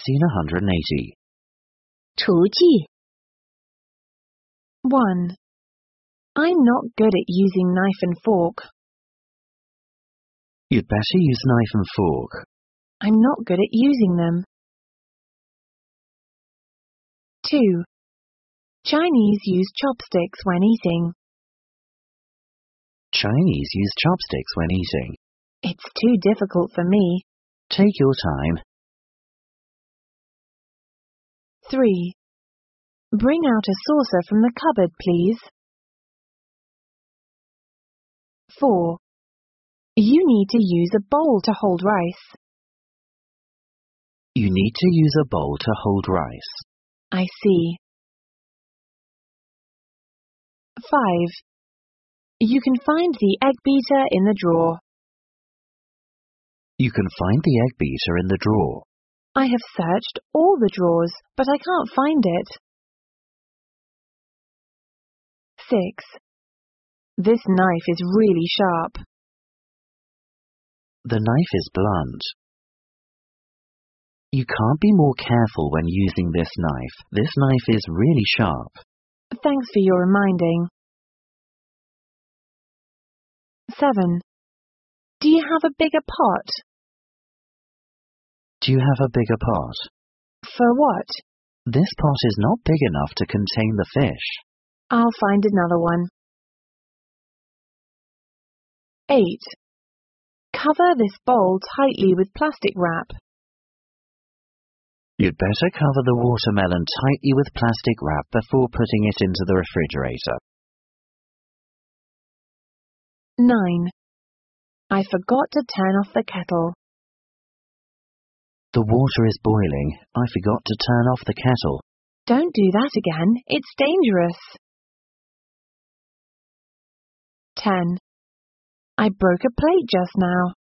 Scene 180. 厨技 1. I'm not good at using knife and fork. You'd better use knife and fork. I'm not good at using them. 2. Chinese use chopsticks when eating. Chinese use chopsticks when eating. It's too difficult for me. Take your time. 3. Bring out a saucer from the cupboard, please. 4. You need to use a bowl to hold rice. You need to use a bowl to hold rice. I see. 5. You can find the egg beater in the drawer. You can find the egg beater in the drawer. I have searched all the drawers, but I can't find it. 6. This knife is really sharp. The knife is blunt. You can't be more careful when using this knife. This knife is really sharp. Thanks for your reminding. 7. Do you have a bigger pot? Do you have a bigger pot? For what? This pot is not big enough to contain the fish. I'll find another one. 8. Cover this bowl tightly with plastic wrap. You'd better cover the watermelon tightly with plastic wrap before putting it into the refrigerator. 9. I forgot to turn off the kettle. The water is boiling. I forgot to turn off the kettle. Don't do that again. It's dangerous. 10. I broke a plate just now.